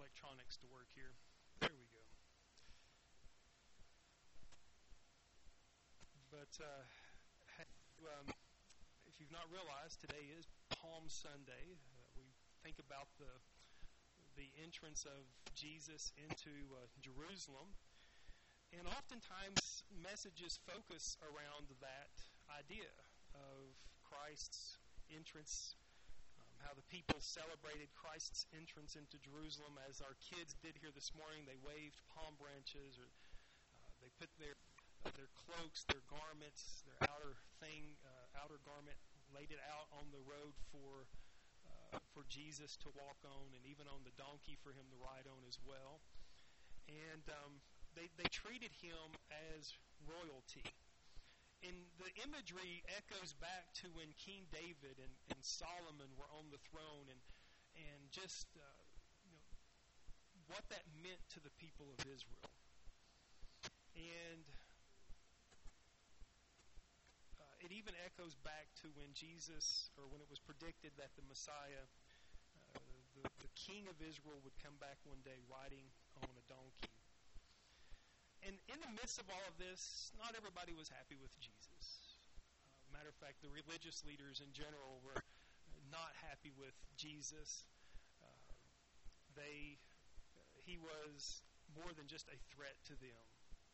electronics to work here. There we go. But if you've not realized, today is Palm Sunday. We think about the entrance of Jesus into Jerusalem. And oftentimes, messages focus around that idea of Christ's entrance, how the people celebrated Christ's entrance into Jerusalem. As our kids did here this morning, they waved palm branches, or they put their cloaks, their garments, their outer garment, laid it out on the road for Jesus to walk on, and even on the donkey for him to ride on as well. And they treated him as royalty. And the imagery echoes back to when King David and Solomon were on the throne, and just what that meant to the people of Israel. And it even echoes back to when Jesus, or when it was predicted that the Messiah, the King of Israel, would come back one day riding on a donkey. And in the midst of all of this, not everybody was happy with Jesus. Matter of fact, the religious leaders in general were not happy with Jesus. He was more than just a threat to them.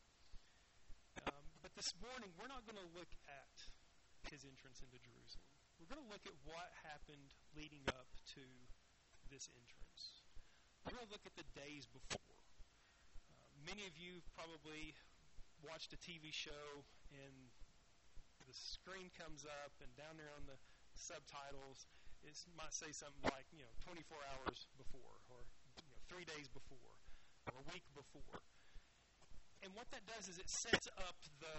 But this morning, we're not going to look at his entrance into Jerusalem. We're going to look at what happened leading up to this entrance. We're going to look at the days before. Many of you probably watched a TV show, and the screen comes up, and down there on the subtitles, it might say something like, 24 hours before, or 3 days before, or a week before. And what that does is it sets up the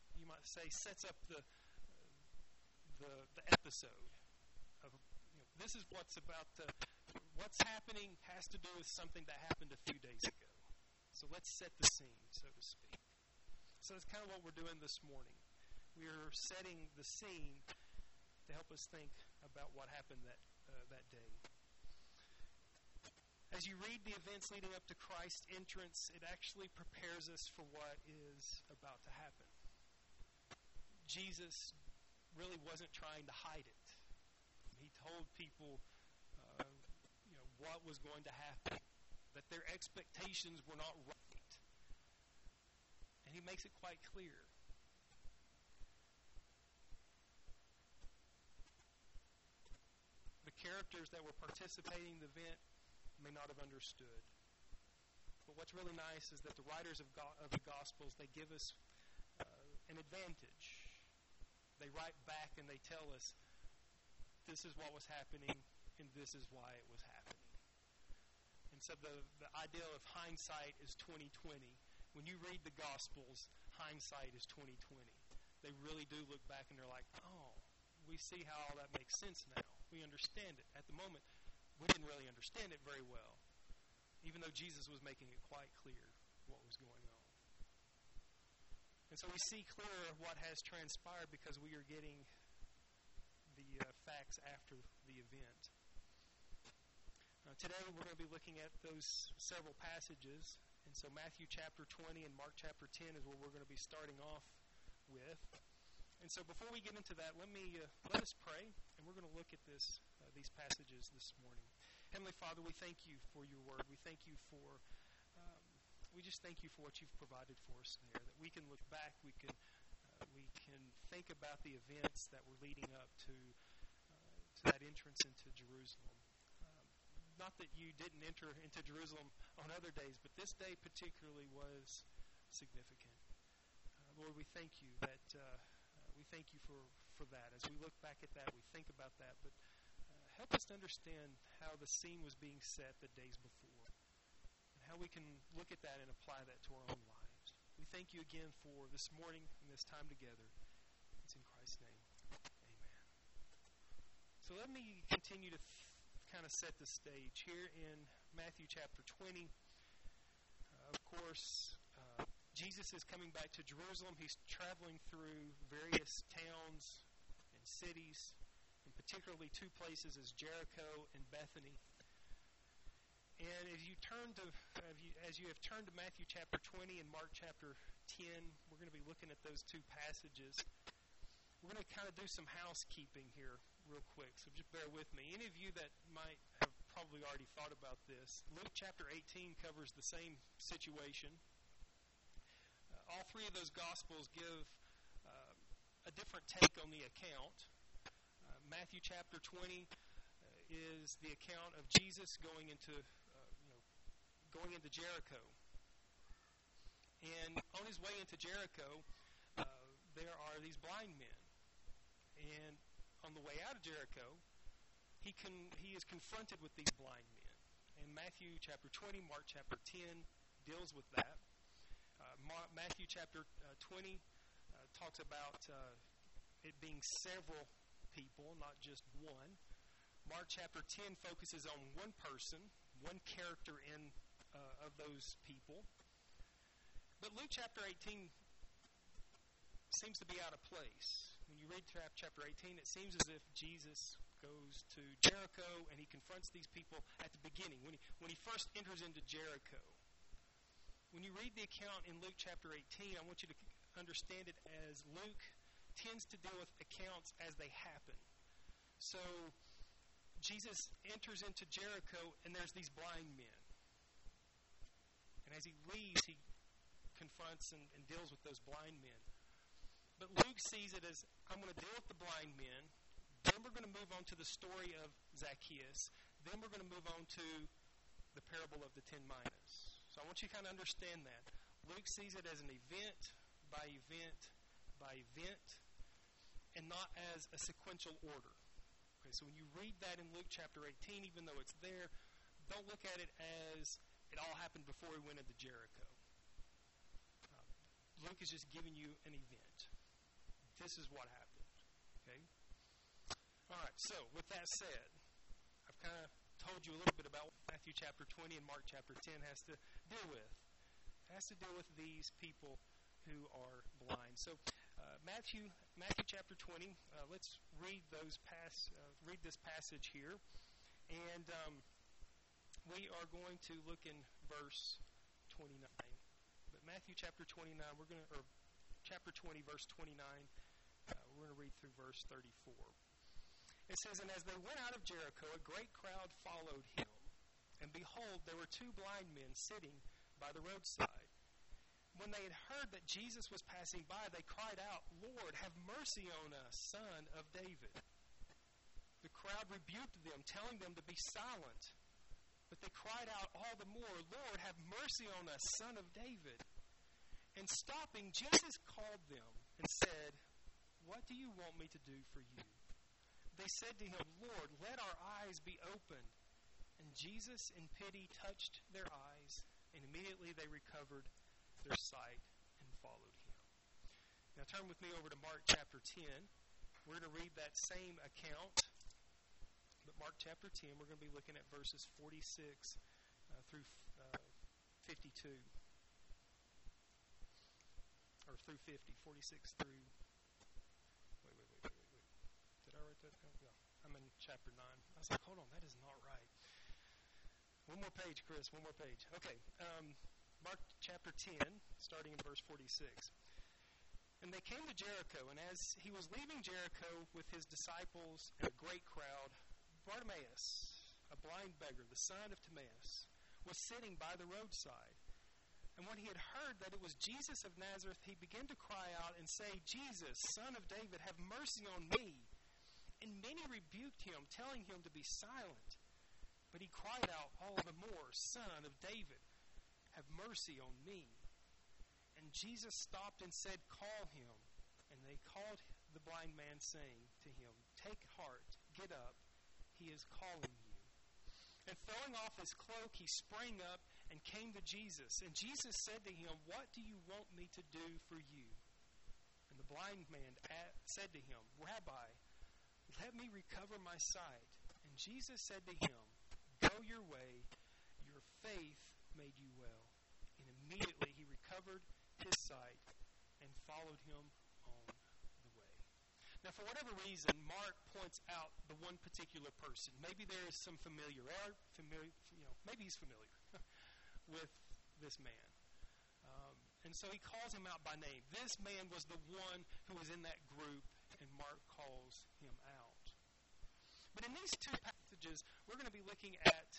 episode of, this is what's happening has to do with something that happened a few days ago. So let's set the scene, so to speak. So that's kind of what we're doing this morning. We're setting the scene to help us think about what happened that day. As you read the events leading up to Christ's entrance, it actually prepares us for what is about to happen. Jesus really wasn't trying to hide it. He told people what was going to happen, that their expectations were not right. And he makes it quite clear. The characters that were participating in the event may not have understood. But what's really nice is that the writers of the Gospels, they give us an advantage. They write back and they tell us, this is what was happening, and this is why it was happening. And so the idea of hindsight is 20/20. When you read the Gospels, hindsight is 20/20. They really do look back and they're like, oh, we see how all that makes sense now. We understand it. At the moment, we didn't really understand it very well, even though Jesus was making it quite clear what was going on. And so we see clearer what has transpired because we are getting the facts after the event. Today we're going to be looking at those several passages. And so Matthew chapter 20 and Mark chapter 10 is where we're going to be starting off with. And so before we get into that, let us pray, and we're going to look at these passages this morning. Heavenly Father, we thank you for your word. We just thank you for what you've provided for us there, that we can look back, we can think about the events that were leading up to that entrance into Jerusalem. Not that you didn't enter into Jerusalem on other days, but this day particularly was significant. Lord, we thank you that we thank you for that. As we look back at that, we think about that, but help us to understand how the scene was being set the days before, and how we can look at that and apply that to our own lives. We thank you again for this morning and this time together. It's in Christ's name. Amen. So let me continue to kind of set the stage here in Matthew chapter 20. Of course, Jesus is coming back to Jerusalem. He's traveling through various towns and cities, and particularly two places as Jericho and Bethany. And as you have turned to Matthew chapter 20 and Mark chapter 10, we're going to be looking at those two passages. We're going to kind of do some housekeeping here real quick, so just bear with me. Any of you that might have probably already thought about this, Luke chapter 18 covers the same situation. All three of those Gospels give a different take on the account. Matthew chapter 20 is the account of Jesus going into Jericho. And on his way into Jericho, there are these blind men. And on the way out of Jericho, he is confronted with these blind men. And Matthew chapter 20, Mark chapter 10 deals with that. Matthew chapter 20 talks about it being several people, not just one. Mark chapter 10 focuses on one person, one character of those people. But Luke chapter 18 seems to be out of place. When you read chapter 18, it seems as if Jesus goes to Jericho and he confronts these people at the beginning, when he first enters into Jericho. When you read the account in Luke chapter 18, I want you to understand it as Luke tends to deal with accounts as they happen. So Jesus enters into Jericho, and there's these blind men. And as he leaves, he confronts and deals with those blind men. But Luke sees it as, I'm going to deal with the blind men, then we're going to move on to the story of Zacchaeus, then we're going to move on to the parable of the 10 minas. So I want you to kind of understand that. Luke sees it as an event by event by event, and not as a sequential order. Okay, so when you read that in Luke chapter 18, even though it's there, don't look at it as it all happened before he went into Jericho. Luke is just giving you an event. This is what happened. Okay? All right, so with that said, I've kind of told you a little bit about what Matthew chapter 20 and Mark chapter 10 has to deal with. It has to deal with these people who are blind. So Matthew chapter 20, let's read read this passage here. And we are going to look in verse 29. But Matthew chapter 29, chapter 20, verse 29, we're going to read through verse 34. It says, And as they went out of Jericho, a great crowd followed him. And behold, there were two blind men sitting by the roadside. When they had heard that Jesus was passing by, they cried out, Lord, have mercy on us, Son of David. The crowd rebuked them, telling them to be silent. But they cried out all the more, Lord, have mercy on us, Son of David. And stopping, Jesus called them and said, What do you want me to do for you? They said to him, Lord, let our eyes be opened. And Jesus, in pity, touched their eyes, and immediately they recovered their sight and followed him. Now turn with me over to Mark chapter 10. We're going to read that same account. But Mark chapter 10, we're going to be looking at verses 46 through 52. Or through 50. 46 through... Wait. Did I write that down? Yeah. I'm in chapter 9. I was like, hold on, that is not right. One more page, Chris. One more page. Okay. Mark chapter 10, starting in verse 46. And they came to Jericho, and as he was leaving Jericho with his disciples and a great crowd, Bartimaeus, a blind beggar, the son of Timaeus, was sitting by the roadside. And when he had heard that it was Jesus of Nazareth, he began to cry out and say, Jesus, Son of David, have mercy on me. And many rebuked him, telling him to be silent. But he cried out all the more, Son of David, have mercy on me. And Jesus stopped and said, Call him. And they called the blind man, saying to him, Take heart, get up, he is calling you. And throwing off his cloak, he sprang up and came to Jesus. And Jesus said to him, What do you want me to do for you? And the blind man said to him, Rabbi, let me recover my sight. And Jesus said to him, Go your way, your faith made you well. And immediately he recovered his sight and followed him on the way. Now, for whatever reason, Mark points out the one particular person. Maybe there is some maybe he's familiar with this man. And so he calls him out by name. This man was the one who was in that group, and Mark calls him out. But in these two passages, we're going to be looking at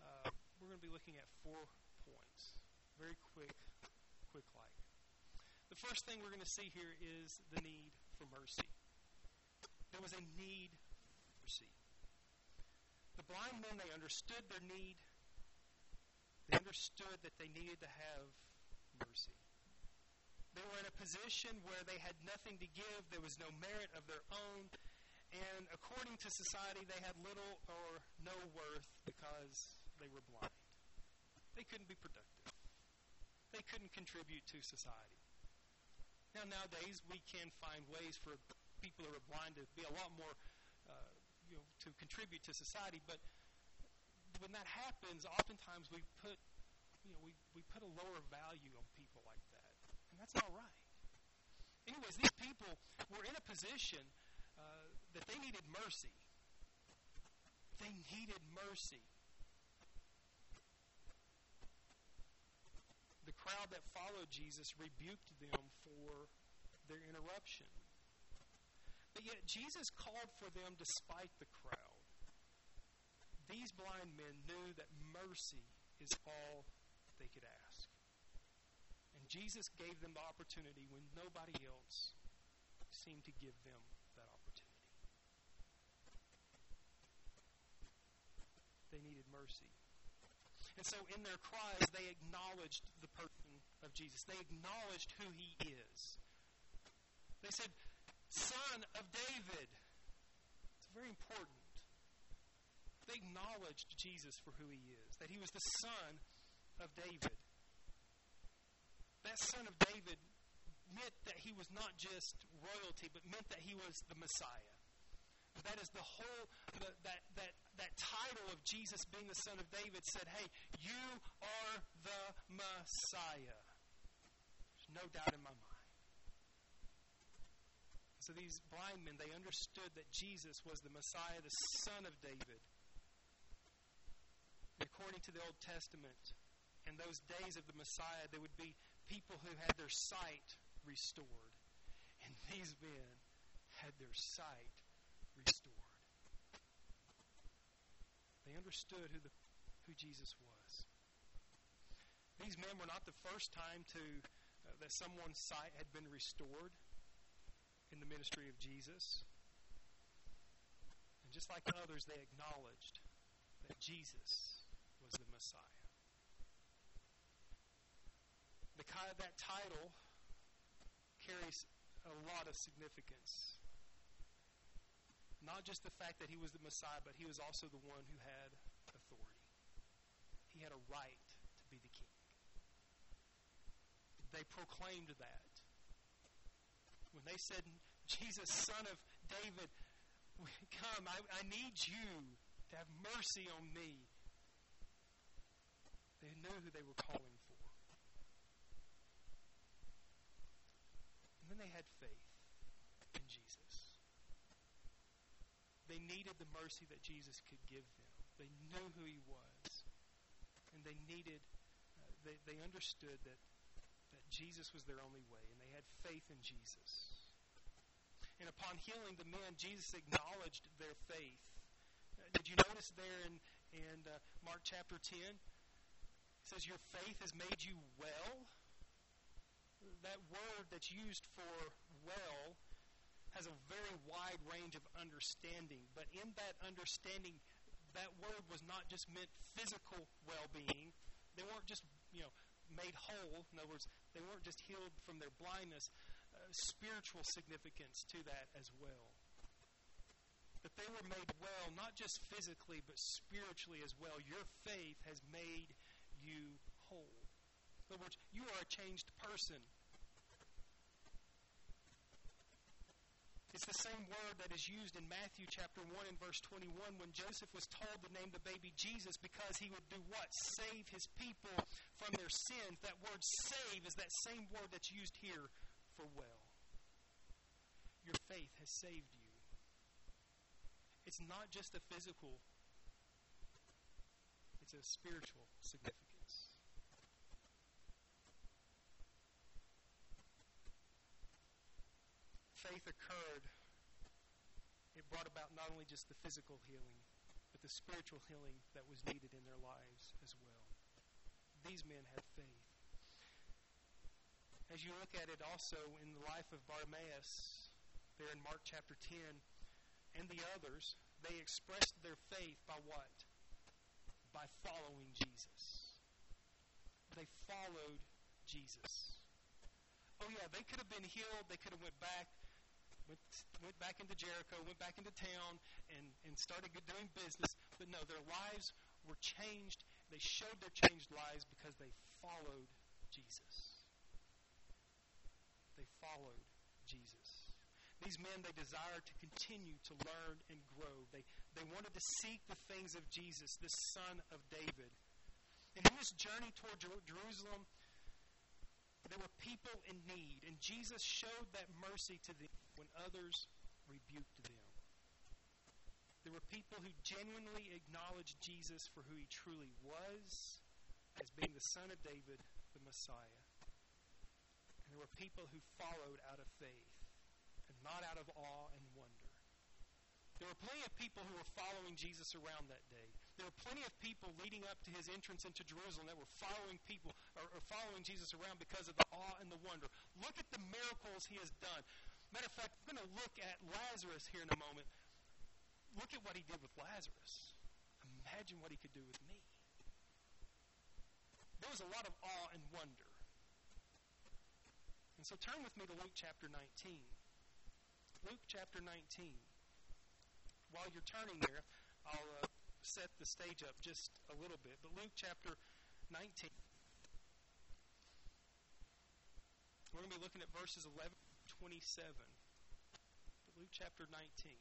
4 points, very quick like. The first thing we're going to see here is the need for mercy. There was a need for mercy. The blind men, they understood their need. They understood that they needed to have mercy. They were in a position where they had nothing to give. There was no merit of their own. And according to society, they had little or no worth because they were blind. They couldn't be productive. They couldn't contribute to society. Now, nowadays, we can find ways for people who are blind to be a lot more, to contribute to society. But when that happens, oftentimes we put a lower value on people like that. And that's not right. Anyways, these people were in a position that they needed mercy. They needed mercy. The crowd that followed Jesus rebuked them for their interruption. But yet Jesus called for them despite the crowd. These blind men knew that mercy is all they could ask. And Jesus gave them the opportunity when nobody else seemed to give them that opportunity. They needed mercy. And so in their cries, they acknowledged the person of Jesus. They acknowledged who he is. They said, Son of David. It's very important. They acknowledged Jesus for who he is, that he was the Son of David. That Son of David meant that he was not just royalty, but meant that he was the Messiah. That is the whole, that title of Jesus being the Son of David said, hey, you are the Messiah. There's no doubt in my mind. So these blind men, they understood that Jesus was the Messiah, the Son of David. And according to the Old Testament, in those days of the Messiah, there would be people who had their sight restored. And these men had their sight restored. They understood who Jesus was. These men were not the first time that someone's sight had been restored in the ministry of Jesus. And just like others, they acknowledged that Jesus was the Messiah. That title carries a lot of significance. Not just the fact that he was the Messiah, but he was also the one who had authority. He had a right to be the king. They proclaimed that. When they said, Jesus, Son of David, come, I need you to have mercy on me. They knew who they were calling for. And then they had faith in Jesus. They needed the mercy that Jesus could give them. They knew who he was. And they needed, they understood that Jesus was their only way. And they had faith in Jesus. And upon healing the men, Jesus acknowledged their faith. Did you notice there in Mark chapter 10? It says, your faith has made you well. That word that's used for well has a very wide range of understanding. But in that understanding, that word was not just meant physical well-being. They weren't just, made whole. In other words, they weren't just healed from their blindness. Spiritual significance to that as well. That they were made well, not just physically, but spiritually as well. Your faith has made you whole. In other words, you are a changed person. It's the same word that is used in Matthew chapter 1 and verse 21 when Joseph was told to name the baby Jesus because he would do what? Save his people from their sins. That word save is that same word that's used here for well. your faith has saved you. It's not just a physical, it's a spiritual significance. Faith occurred. It brought about not only just the physical healing, but the spiritual healing that was needed in their lives as well. These men had faith. As you look at it also in the life of Bartimaeus, there in Mark chapter 10, and the others, they expressed their faith by what? By following Jesus. They followed Jesus. Oh yeah, they could have been healed. They could have went back into Jericho, went back into town, and started doing business. But no, their lives were changed. They showed their changed lives because they followed Jesus. They followed Jesus. These men, they desired to continue to learn and grow. They wanted to seek the things of Jesus, this Son of David. And in this journey toward Jerusalem, there were people in need, and Jesus showed that mercy to them when others rebuked them. There were people who genuinely acknowledged Jesus for who he truly was, as being the Son of David, the Messiah. And there were people who followed out of faith, and not out of awe and wonder. There were plenty of people who were following Jesus around that day. There were plenty of people leading up to his entrance into Jerusalem that were following people or following Jesus around because of the awe and the wonder. Look at the miracles he has done. Matter of fact, we're going to look at Lazarus here in a moment. Look at what he did with Lazarus. Imagine what he could do with me. There was a lot of awe and wonder. And so turn with me to Luke chapter 19. Luke chapter 19. While you're turning there, I'll set the stage up just a little bit. But Luke chapter 19. We're going to be looking at verses 11 to 27. But Luke chapter 19.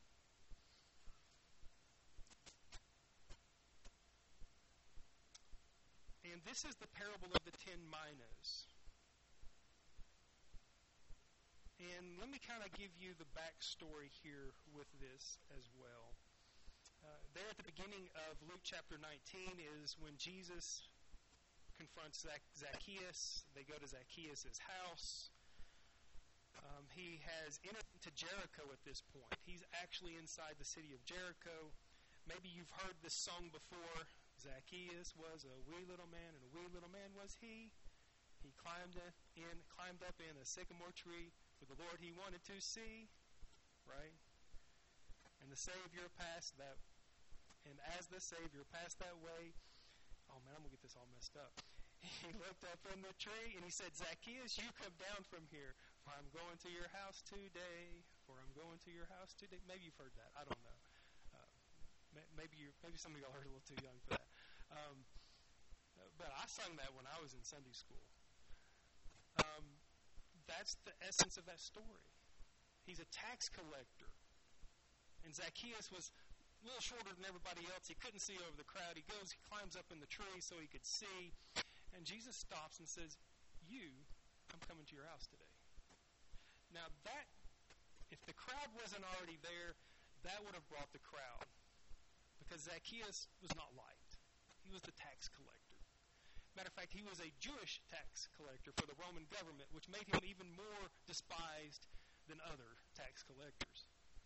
And this is the parable of the 10 minas. And let me kind of give you the backstory here with this as well. There at the beginning of Luke chapter 19 is when Jesus confronts Zacchaeus. They go to Zacchaeus' house. He has entered into Jericho at this point. He's actually inside the city of Jericho. Maybe you've heard this song before. Zacchaeus was a wee little man, and a wee little man was he. He climbed up in a sycamore tree for the Lord he wanted to see, right? And the Savior passed that, and as the Savior passed that way, oh man, I'm going to get this all messed up. He looked up in the tree, and he said, Zacchaeus, you come down from here, for I'm going to your house today, for I'm going to your house today. Maybe you've heard that. I don't know. Maybe some of y'all are a little too young for that. But I sung that when I was in Sunday school. That's the essence of that story. He's a tax collector. And Zacchaeus was a little shorter than everybody else. He couldn't see over the crowd. He climbs up in the tree so he could see. And Jesus stops and says, I'm coming to your house today. Now if the crowd wasn't already there, that would have brought the crowd. Because Zacchaeus was not liked. He was the tax collector. Matter of fact, he was a Jewish tax collector for the Roman government, which made him even more despised than other tax collectors.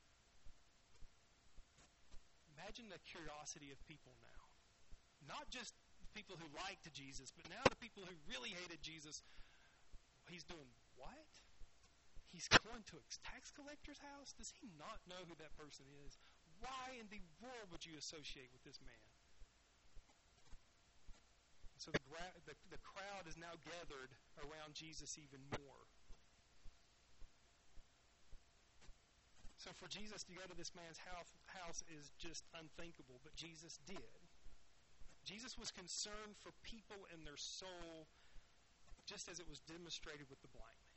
Imagine the curiosity of people now. Not just people who liked Jesus, but now the people who really hated Jesus. He's doing what? He's going to a tax collector's house? Does he not know who that person is? Why in the world would you associate with this man? So the crowd is now gathered around Jesus even more. So for Jesus to go to this man's house is just unthinkable, but Jesus did. Jesus was concerned for people and their soul, just as it was demonstrated with the blind man.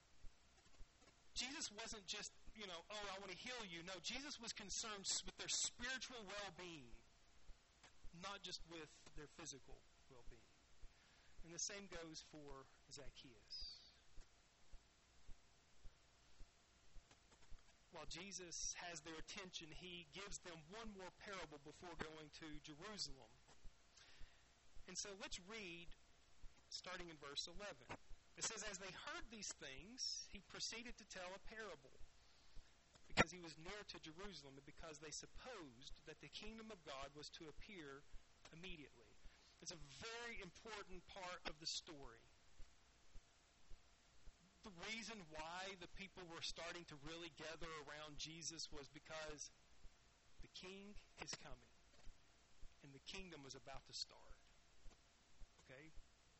Jesus wasn't just, I want to heal you. No, Jesus was concerned with their spiritual well-being, not just with their physical well-being. And the same goes for Zacchaeus. while Jesus has their attention, he gives them one more parable before going to Jerusalem. And so let's read, starting in verse 11. It says, "As they heard these things, he proceeded to tell a parable, because he was near to Jerusalem, and because they supposed that the kingdom of God was to appear immediately." It's a very important part of the story. The reason why the people were starting to really gather around Jesus was because the king is coming, and the kingdom was about to start. Okay?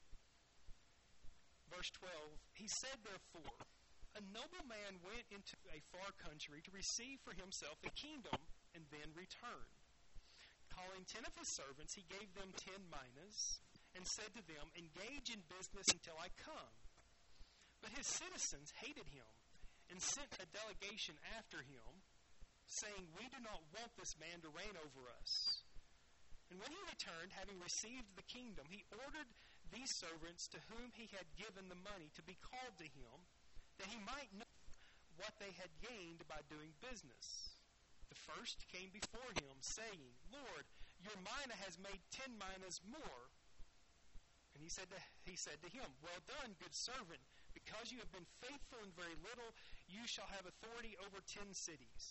Verse 12, "He said, therefore, a nobleman went into a far country to receive for himself a kingdom and then return. Calling 10 of his servants, he gave them 10 minas and said to them, 'Engage in business until I come.' But his citizens hated him and sent a delegation after him, saying, 'We do not want this man to reign over us.' And when he returned, having received the kingdom, he ordered these servants to whom he had given the money to be called to him, that he might know what they had gained by doing business. The first came before him, saying, 'Lord, your mina has made 10 minas more.' And he said to him, 'Well done, good servant. Because you have been faithful in very little, you shall have authority over 10 cities.'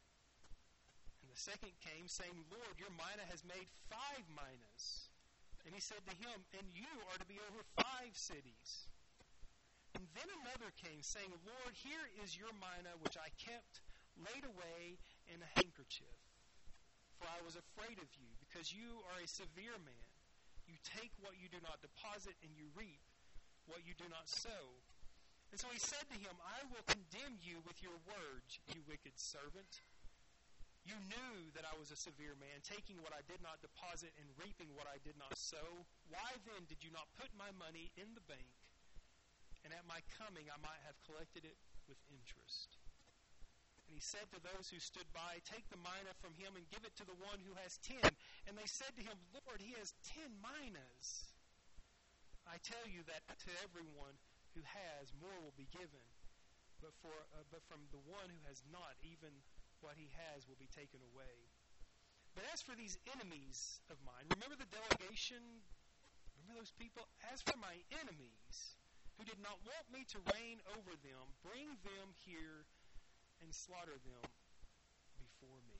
And the second came, saying, 'Lord, your mina has made 5 minas.' And he said to him, 'And you are to be over 5 cities.' And then another came, saying, 'Lord, here is your mina, which I kept laid away in a handkerchief. For I was afraid of you, because you are a severe man. You take what you do not deposit, and you reap what you do not sow.' And so he said to him, 'I will condemn you with your words, you wicked servant. You knew that I was a severe man, taking what I did not deposit and reaping what I did not sow. Why then did you not put my money in the bank, and at my coming I might have collected it with interest?' And he said to those who stood by, 'Take the mina from him and give it to the one who has 10. And they said to him, 'Lord, he has 10 minas.' I tell you that to everyone who has, more will be given. But from the one who has not, even what he has will be taken away. But as for these enemies of mine,'" remember the delegation? Remember those people? "As for my enemies, who did not want me to reign over them, bring them here and slaughter them before me."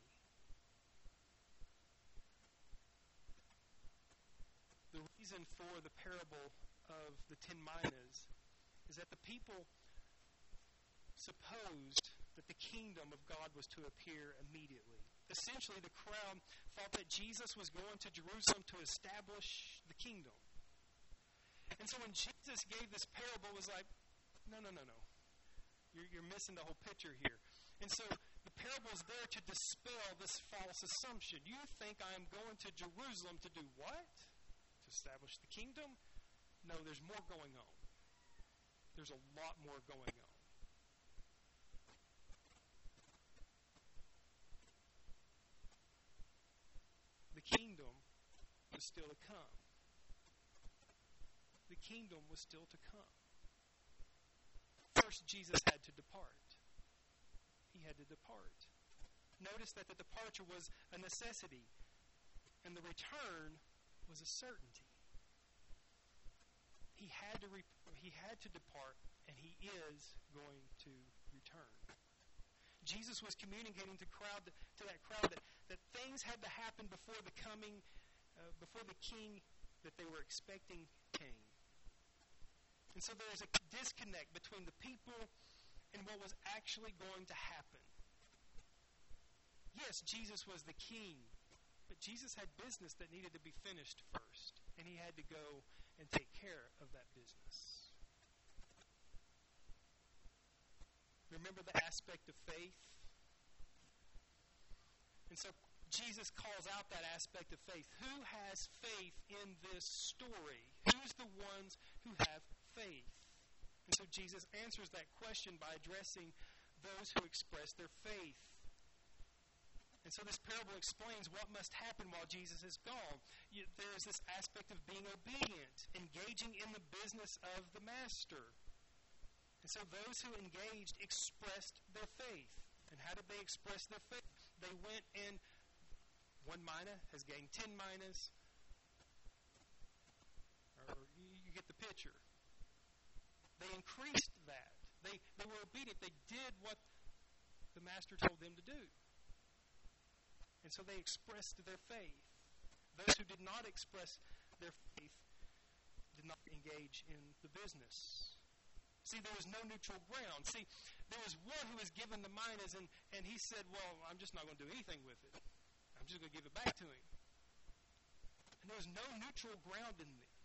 The reason for the parable of the 10 minas is that the people supposed that the kingdom of God was to appear immediately. Essentially, the crowd thought that Jesus was going to Jerusalem to establish the kingdom. And so when Jesus gave this parable, it was like, no. You're missing the whole picture here. And so the parable is there to dispel this false assumption. You think I'm going to Jerusalem to do what? To establish the kingdom? No, there's more going on. There's a lot more going on. The kingdom was still to come. The kingdom was still to come. First, Jesus had to depart. He had to depart. Notice that the departure was a necessity, and the return was a certainty. He had to depart, and he is going to return. Jesus was communicating to that crowd that things had to happen before the king that they were expecting came. And so there is a disconnect between the people and what was actually going to happen. Yes, Jesus was the king, but Jesus had business that needed to be finished first, and he had to go and take care of that business. Remember the aspect of faith? And so Jesus calls out that aspect of faith. Who has faith in this story? Who's the ones who have faith? And so Jesus answers that question by addressing those who express their faith. And so this parable explains what must happen while Jesus is gone. There is this aspect of being obedient, engaging in the business of the master. And so those who engaged expressed their faith. And how did they express their faith? They went and 1 mina has gained 10 minas. Or you get the picture. They increased that. They were obedient. They did what the master told them to do. And so they expressed their faith. Those who did not express their faith did not engage in the business. See, there was no neutral ground. See, there was one who was given the minas, and he said, well, I'm just not going to do anything with it. I'm just going to give it back to him. And there was no neutral ground in this.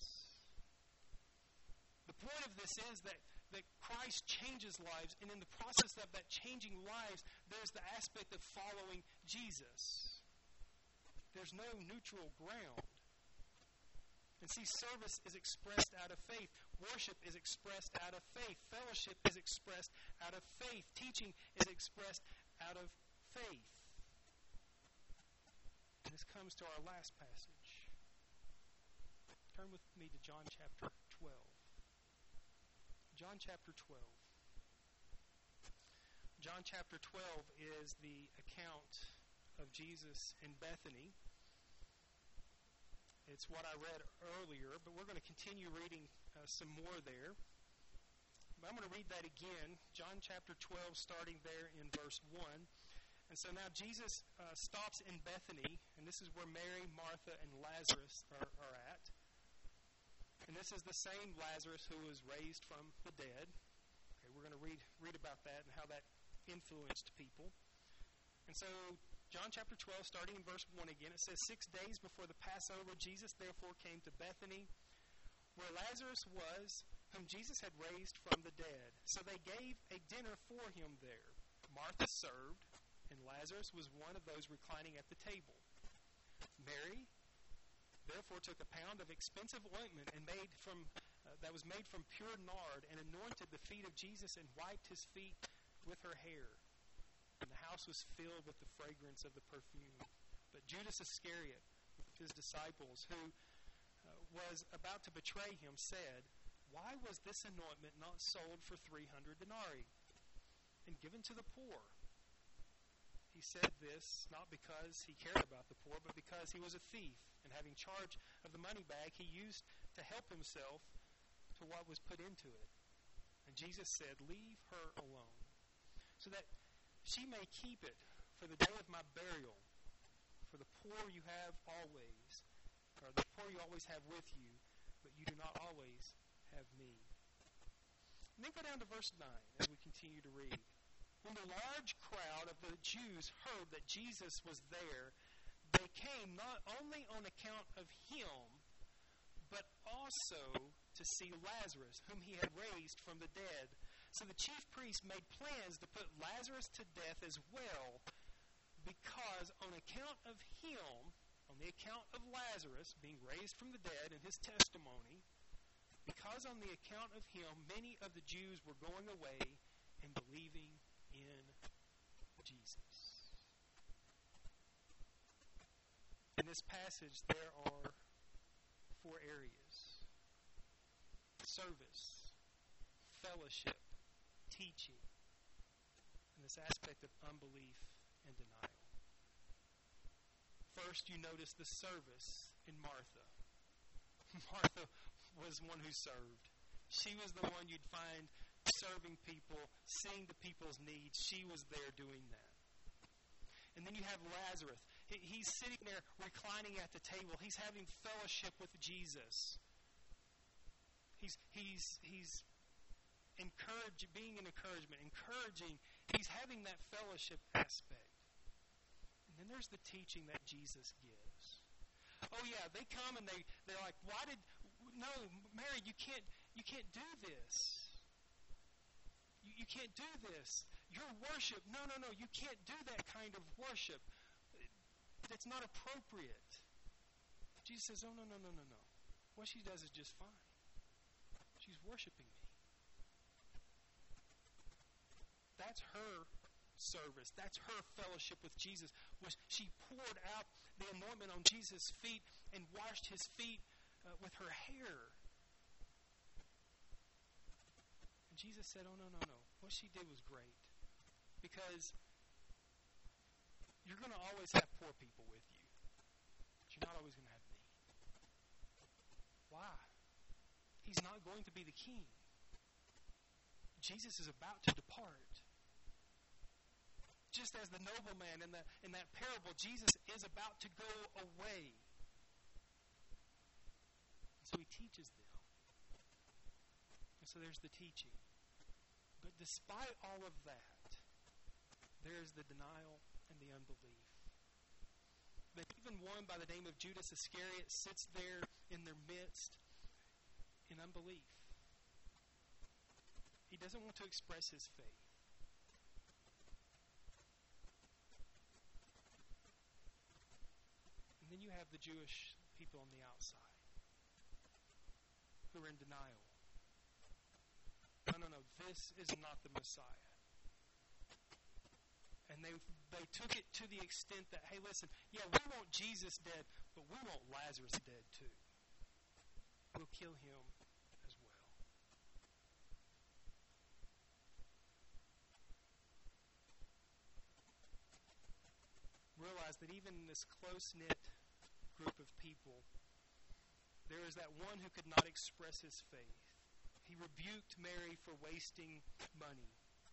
The point of this is that Christ changes lives, and in the process of that changing lives, there's the aspect of following Jesus. There's no neutral ground. And see, service is expressed out of faith. Worship is expressed out of faith. Fellowship is expressed out of faith. Teaching is expressed out of faith. And this comes to our last passage. Turn with me to John chapter 12. John chapter 12. John chapter 12 is the account of Jesus in Bethany. It's what I read earlier, but we're going to continue reading some more there. But I'm going to read that again, John chapter 12, starting there in verse 1. And so now Jesus stops in Bethany, and this is where Mary, Martha, and Lazarus are at. And this is the same Lazarus who was raised from the dead. Okay, we're going to read about that and how that influenced people. And so John chapter 12, starting in verse 1 again, it says, 6 days before the Passover, Jesus therefore came to Bethany, where Lazarus was, whom Jesus had raised from the dead. So they gave a dinner for him there. Martha served, and Lazarus was one of those reclining at the table. Mary therefore took a pound of expensive ointment that was made from pure nard, and anointed the feet of Jesus, and wiped his feet with her hair. And the house was filled with the fragrance of the perfume. But Judas Iscariot, his disciples, who was about to betray him, said, why was this anointment not sold for 300 denarii and given to the poor? He said this not because he cared about the poor, but because he was a thief, and having charge of the money bag, he used to help himself to what was put into it. And Jesus said, leave her alone, so that she may keep it for the day of my burial. For the poor you have always, or the poor you always have with you, but you do not always have me. And then go down to verse 9 as we continue to read. When the large crowd of the Jews heard that Jesus was there, they came not only on account of him, but also to see Lazarus, whom he had raised from the dead. So the chief priests made plans to put Lazarus to death as well, because on account of him, on the account of Lazarus being raised from the dead and his testimony, because on the account of him, many of the Jews were going away and believing in Jesus. In this passage, there are 4 areas: service, fellowship, teaching, and this aspect of unbelief and denial. First, you notice the service in Martha. Martha was one who served. She was the one you'd find serving people, seeing the people's needs. She was there doing that. And then you have Lazarus. He's sitting there reclining at the table. He's having fellowship with Jesus. He's being an encouragement, encouraging. He's having that fellowship aspect. And then there's the teaching that Jesus gives. Oh yeah, they come and they're like, no, Mary, you can't do this. You can't do this. Your worship, no, you can't do that kind of worship. That's not appropriate. Jesus says, oh, no. What she does is just fine. She's worshiping me. That's her service. That's her fellowship with Jesus. She poured out the anointment on Jesus' feet and washed his feet with her hair. And Jesus said, oh, no. What she did was great. Because You're going to always have poor people with you, but you're not always going to have me. Why? He's not going to be the king. Jesus is about to depart. Just as the nobleman in that parable, Jesus is about to go away. So he teaches them. And so there's the teaching. But despite all of that, there's the denial and the unbelief. That even one by the name of Judas Iscariot sits there in their midst in unbelief. He doesn't want to express his faith. And then you have the Jewish people on the outside who are in denial. No, this is not the Messiah. And they took it to the extent that, hey, listen, yeah, we want Jesus dead, but we want Lazarus dead too. We'll kill him as well. Realize that even in this close-knit group of people, there is that one who could not express his faith. He rebuked Mary for wasting money.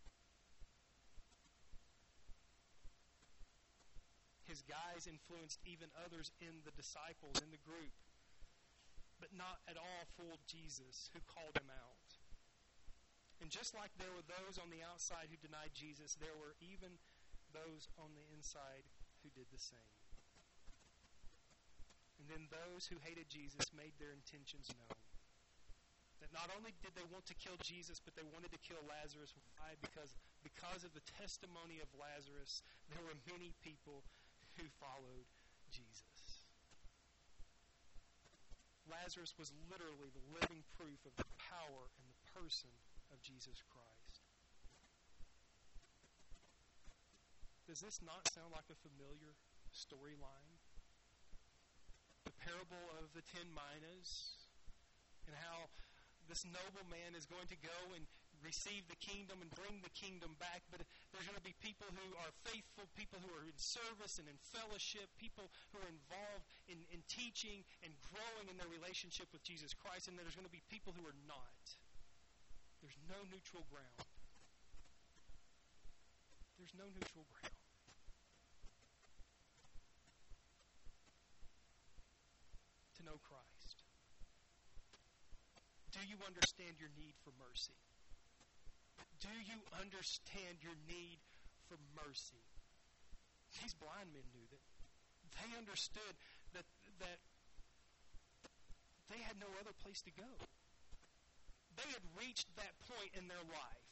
His guise influenced even others in the disciples, in the group, but not at all fooled Jesus, who called him out. And just like there were those on the outside who denied Jesus, there were even those on the inside who did the same. And then those who hated Jesus made their intentions known. That not only did they want to kill Jesus, but they wanted to kill Lazarus. Why? Because of the testimony of Lazarus, there were many people who followed Jesus. Lazarus was literally the living proof of the power and the person of Jesus Christ. Does this not sound like a familiar storyline? The parable of the 10 minas, and how this nobleman is going to go and receive the kingdom and bring the kingdom back, but there's going to be people who are faithful, people who are in service and in fellowship, people who are involved in teaching and growing in their relationship with Jesus Christ, and there's going to be people who are not. There's no neutral ground. There's no neutral ground. To know Christ. Do you understand your need for mercy? Do you understand your need for mercy? These blind men knew that. They understood that they had no other place to go. They had reached that point in their life.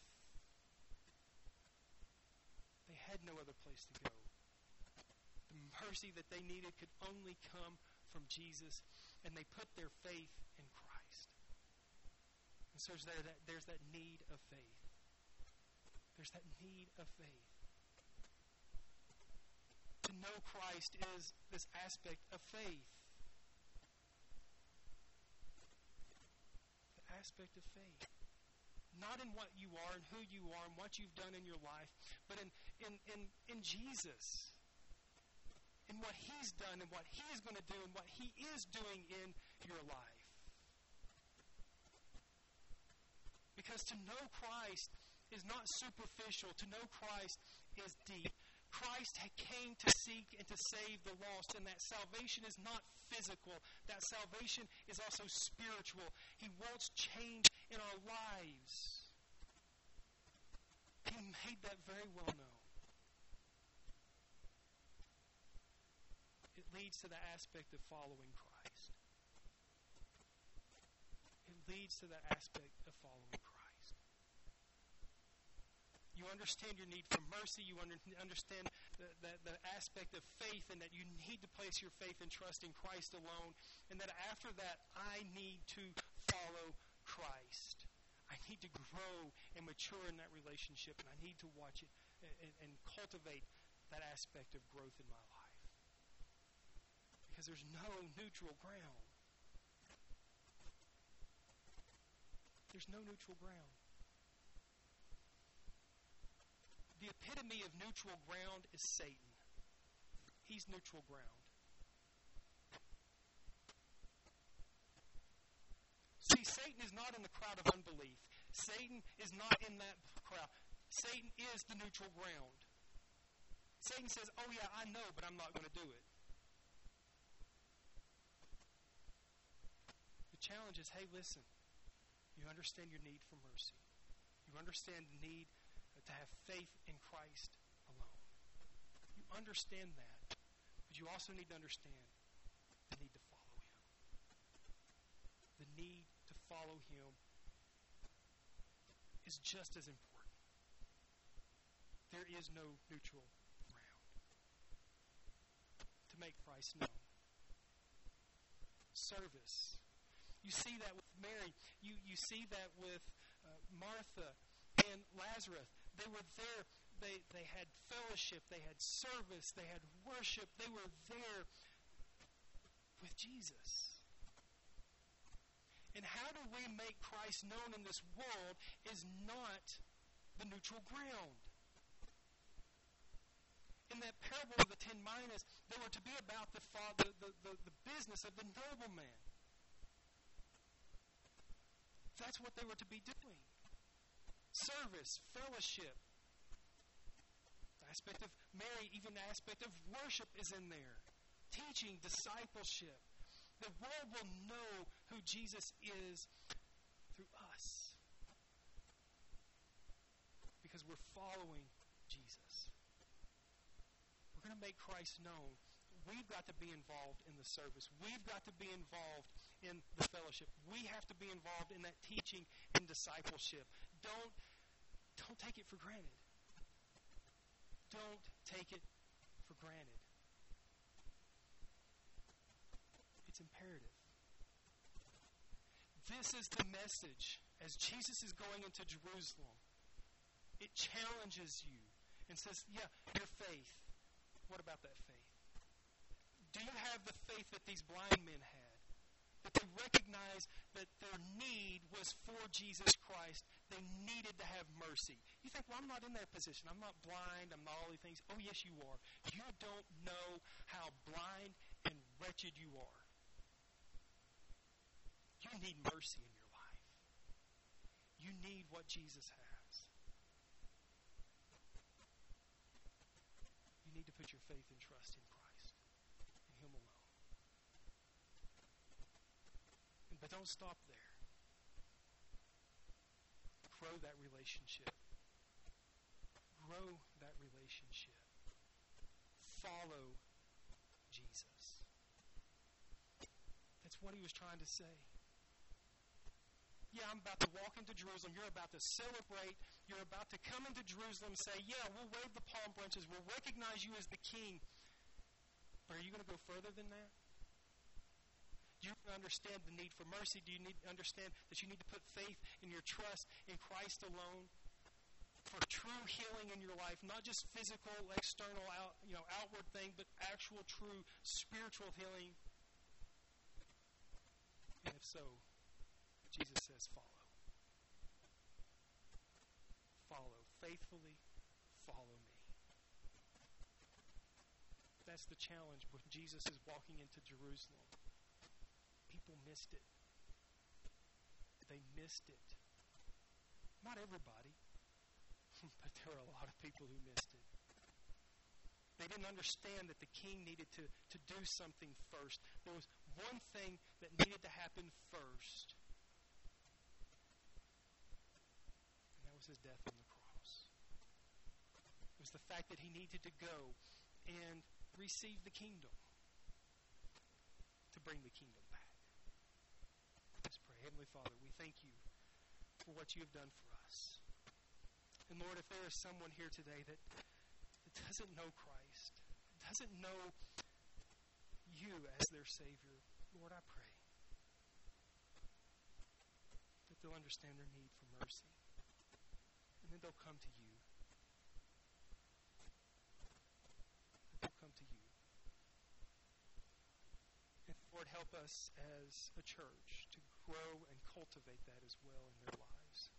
They had no other place to go. The mercy that they needed could only come from Jesus, and they put their faith in Christ. And so there's that need of faith. There's that need of faith. To know Christ is this aspect of faith. The aspect of faith. Not in what you are and who you are and what you've done in your life, but in Jesus. In what He's done and what He is going to do and what He is doing in your life. Because to know Christ is not superficial. To know Christ is deep. Christ came to seek and to save the lost, and that salvation is not physical. That salvation is also spiritual. He wants change in our lives. He made that very well known. It leads to the aspect of following Christ. It leads to the aspect of following Christ. You understand your need for mercy. You understand the aspect of faith, and that you need to place your faith and trust in Christ alone. And that after that, I need to follow Christ. I need to grow and mature in that relationship, and I need to watch it and cultivate that aspect of growth in my life. Because there's no neutral ground. There's no neutral ground. The epitome of neutral ground is Satan. he's neutral ground. See, Satan is not in the crowd of unbelief. Satan is not in that crowd. Satan is the neutral ground. Satan says, oh yeah, I know, but I'm not going to do it. The challenge is, hey, listen, you understand your need for mercy. You understand the need to have faith in Christ alone. You understand that, but you also need to understand the need to follow Him. The need to follow Him is just as important. There is no neutral ground to make Christ known. Service. You see that with Mary. You see that with Martha and Lazarus. They were there. They had fellowship. They had service. They had worship. They were there with Jesus. And how do we make Christ known in this world is not the neutral ground. In that parable of the 10 minas, they were to be about the business of the nobleman. That's what they were to be doing. Service, fellowship. The aspect of Mary, even the aspect of worship is in there. Teaching, discipleship. The world will know who Jesus is through us. Because we're following Jesus. We're going to make Christ known. We've got to be involved in the service. We've got to be involved in the fellowship. We have to be involved in that teaching and discipleship. Don't take it for granted. Don't take it for granted. It's imperative. This is the message. As Jesus is going into Jerusalem, it challenges you and says, yeah, your faith. What about that faith? Do you have the faith that these blind men had? That they recognized that their need was for Jesus Christ. They needed to have mercy. You think, well, I'm not in that position. I'm not blind. I'm not all these things. Oh, yes, you are. You don't know how blind and wretched you are. You need mercy in your life. You need what Jesus has. You need to put your faith and trust in Christ, in Him alone. But don't stop there. Grow that relationship. Grow that relationship. Follow Jesus. That's what He was trying to say. Yeah, I'm about to walk into Jerusalem. You're about to celebrate. You're about to come into Jerusalem and say, yeah, we'll wave the palm branches. We'll recognize you as the king. But are you going to go further than that? Do you understand the need for mercy? Do you need to understand that you need to put faith in your trust in Christ alone for true healing in your life? Not just physical, external, outward thing, but actual, true, spiritual healing. And if so, Jesus says, follow. Follow. Faithfully follow me. That's the challenge when Jesus is walking into Jerusalem. People missed it. They missed it. Not everybody, but there were a lot of people who missed it. They didn't understand that the king needed to do something first. There was one thing that needed to happen first. His death on the cross. It was the fact that He needed to go and receive the kingdom to bring the kingdom back. Let's pray. Heavenly Father, we thank you for what you have done for us. And Lord, if there is someone here today that doesn't know Christ, doesn't know you as their Savior, Lord, I pray that they'll understand their need for mercy. And then they'll come to you. They'll come to you. And Lord, help us as a church to grow and cultivate that as well in their lives.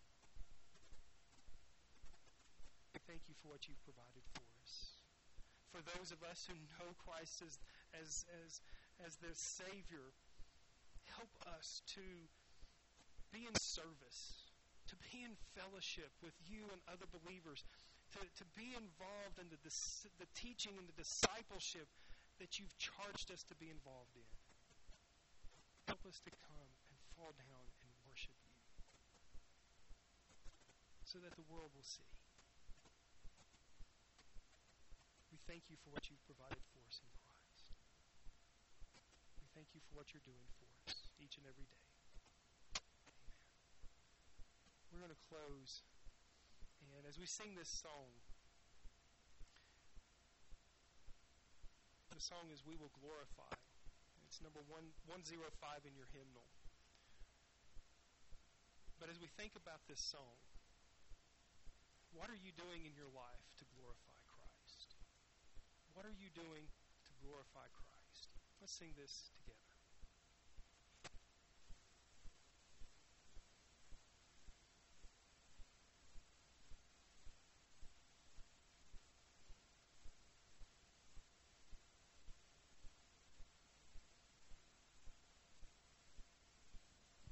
I thank you for what you've provided for us. For those of us who know Christ as their Savior, help us to be in service, to be in fellowship with you and other believers, to be involved in the teaching and the discipleship that you've charged us to be involved in. Help us to come and fall down and worship you so that the world will see. We thank you for what you've provided for us in Christ. We thank you for what you're doing for us each and every day. Amen. We're going to close, and as we sing this song, the song is We Will Glorify. It's number 105 in your hymnal. But as we think about this song, what are you doing in your life to glorify Christ? What are you doing to glorify Christ? Let's sing this together.